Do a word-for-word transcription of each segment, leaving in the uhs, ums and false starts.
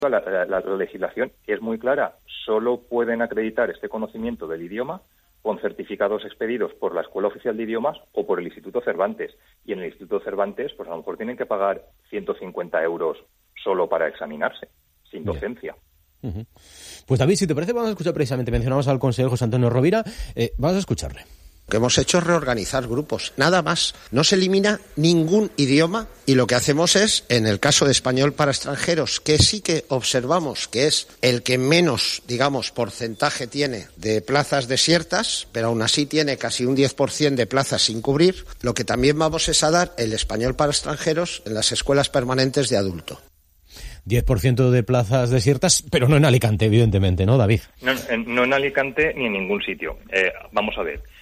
La, la, la legislación es muy clara. Solo pueden acreditar este conocimiento del idioma con certificados expedidos por la Escuela Oficial de Idiomas o por el Instituto Cervantes. Y en el Instituto Cervantes, pues a lo mejor tienen que pagar ciento cincuenta euros solo para examinarse, sin docencia. Uh-huh. Pues David, si te parece, vamos a escuchar precisamente, mencionamos al consejero José Antonio Rovira, eh, vamos a escucharle. Lo que hemos hecho es reorganizar grupos, nada más. No se elimina ningún idioma y lo que hacemos es, en el caso de español para extranjeros, que sí que observamos que es el que menos, digamos, porcentaje tiene de plazas desiertas, pero aún así tiene casi un diez por ciento de plazas sin cubrir, lo que también vamos es a dar el español para extranjeros en las escuelas permanentes de adulto. diez por ciento de plazas desiertas, pero no en Alicante, evidentemente, ¿no, David? No, en, no en Alicante ni en ningún sitio. Eh, vamos a ver.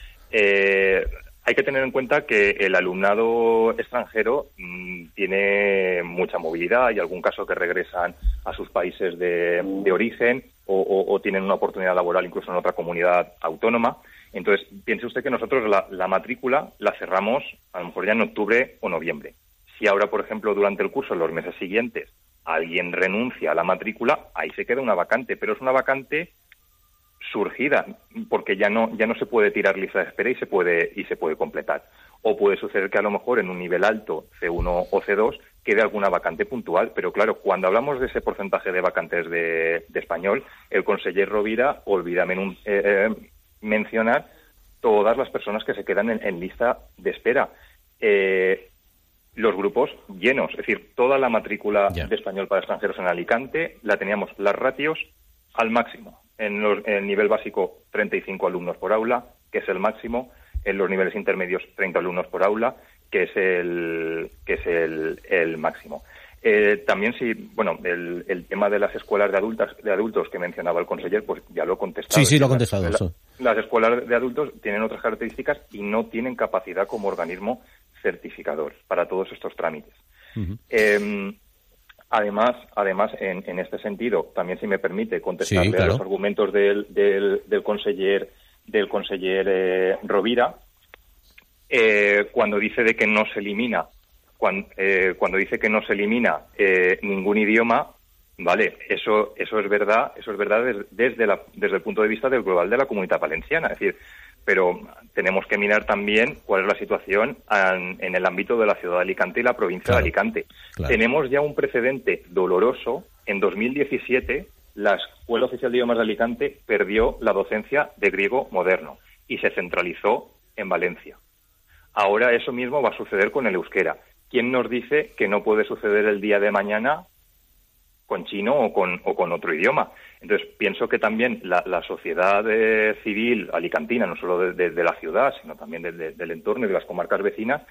Eh, hay que tener en cuenta que el alumnado extranjero mmm, tiene mucha movilidad. Hay algún caso que regresan a sus países de, de origen o, o, o tienen una oportunidad laboral incluso en otra comunidad autónoma. Entonces, piense usted que nosotros la, la matrícula la cerramos a lo mejor ya en octubre o noviembre. Si ahora, por ejemplo, durante el curso, en los meses siguientes, alguien renuncia a la matrícula, ahí se queda una vacante, pero es una vacante surgida, porque ya no ya no se puede tirar lista de espera y se puede y se puede completar. O puede suceder que a lo mejor en un nivel alto, C uno o C dos, quede alguna vacante puntual, pero claro, cuando hablamos de ese porcentaje de vacantes de, de español, el conseller Rovira olvida menun, eh, eh, mencionar todas las personas que se quedan en, en lista de espera. Eh, los grupos llenos, es decir, toda la matrícula yeah. de español para extranjeros en Alicante la teníamos las ratios al máximo. En, los, en el nivel básico, treinta y cinco alumnos por aula, que es el máximo. En los niveles intermedios, treinta alumnos por aula, que es el que es el, el máximo. Eh, también sí, bueno, el, el tema de las escuelas de adultas de adultos que mencionaba el conseller, pues ya lo he contestado. Sí, sí, lo ha contestado. Las, eso. las escuelas de adultos tienen otras características y no tienen capacidad como organismo certificador para todos estos trámites. Uh-huh. Eh, Además, además en, en este sentido, también si me permite contestarle sí, claro. a los argumentos del, del, del conseller, del conseller eh, Rovira, eh, cuando dice de que no se elimina, cuando, eh, cuando dice que no se elimina eh, ningún idioma, vale, eso eso es verdad, eso es verdad desde, desde, la, desde el punto de vista del global de la Comunitat Valenciana, es decir, pero tenemos que mirar también cuál es la situación en, en el ámbito de la ciudad de Alicante y la provincia claro, de Alicante. Claro. Tenemos ya un precedente doloroso. En dos mil diecisiete, la Escuela Oficial de Idiomas de Alicante perdió la docencia de griego moderno y se centralizó en Valencia. Ahora eso mismo va a suceder con el euskera. ¿Quién nos dice que no puede suceder el día de mañana con chino o con, o con otro idioma? Entonces, pienso que también la, la sociedad eh, civil alicantina, no solo de, de, de la ciudad, sino también de, de, del entorno y de las comarcas vecinas,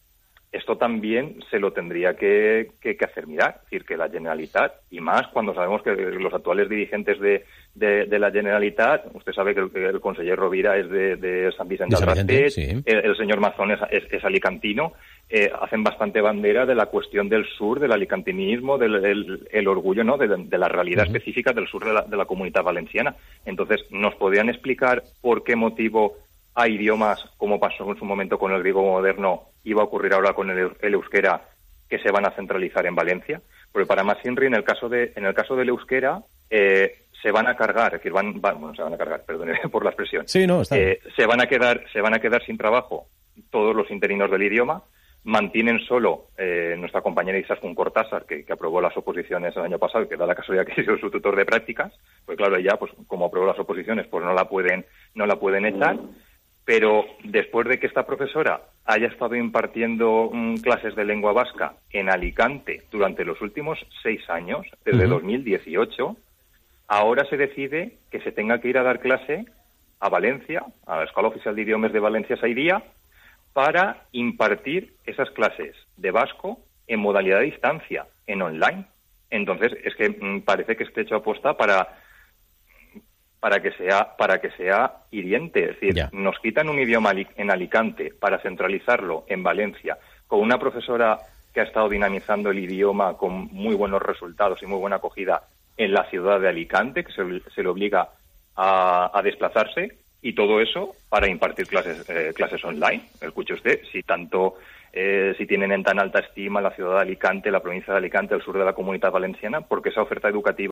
esto también se lo tendría que, que, que hacer mirar. Es decir, que la Generalitat, y más cuando sabemos que los actuales dirigentes de, de, de la Generalitat, usted sabe que el, el conseller Rovira es de, de San Vicente del Raspeig, sí. el, el señor Mazón es, es, es alicantino, eh, hacen bastante bandera de la cuestión del sur, del alicantinismo, del el, el orgullo, ¿no?, de, de la realidad uh-huh. específica del sur de la, de la Comunitat Valenciana. Entonces, ¿nos podrían explicar por qué motivo a idiomas, como pasó en su momento con el griego moderno, iba a ocurrir ahora con el, el euskera, que se van a centralizar en Valencia? Porque para más Inri, en el caso de en el caso del euskera, eh, se van a cargar, es decir, van, van bueno, se van a cargar, perdón por la expresión. Sí, no, está bien. Eh, se van a quedar, se van a quedar sin trabajo todos los interinos del idioma. Mantienen solo eh, nuestra compañera Isaskun Cortázar, que, que aprobó las oposiciones el año pasado y que da la casualidad que ha sido su tutor de prácticas. Pues claro, ella, pues como aprobó las oposiciones, pues no la pueden, no la pueden echar. Pero después de que esta profesora haya estado impartiendo mm, clases de lengua vasca en Alicante durante los últimos seis años, desde uh-huh. dos mil dieciocho, ahora se decide que se tenga que ir a dar clase a Valencia, a la Escuela Oficial de Idiomas de Valencia Sairía, para impartir esas clases de vasco en modalidad de distancia, en online. Entonces, es que mm, parece que esté hecho aposta para... para que sea para que sea hiriente, es decir, yeah. nos quitan un idioma en Alicante para centralizarlo en Valencia, con una profesora que ha estado dinamizando el idioma con muy buenos resultados y muy buena acogida en la ciudad de Alicante, que se, se le obliga a, a desplazarse, Y todo eso para impartir clases eh, clases online. Escuche usted, si tanto eh, si tienen en tan alta estima la ciudad de Alicante, la provincia de Alicante, el sur de la Comunidad Valenciana, porque esa oferta educativa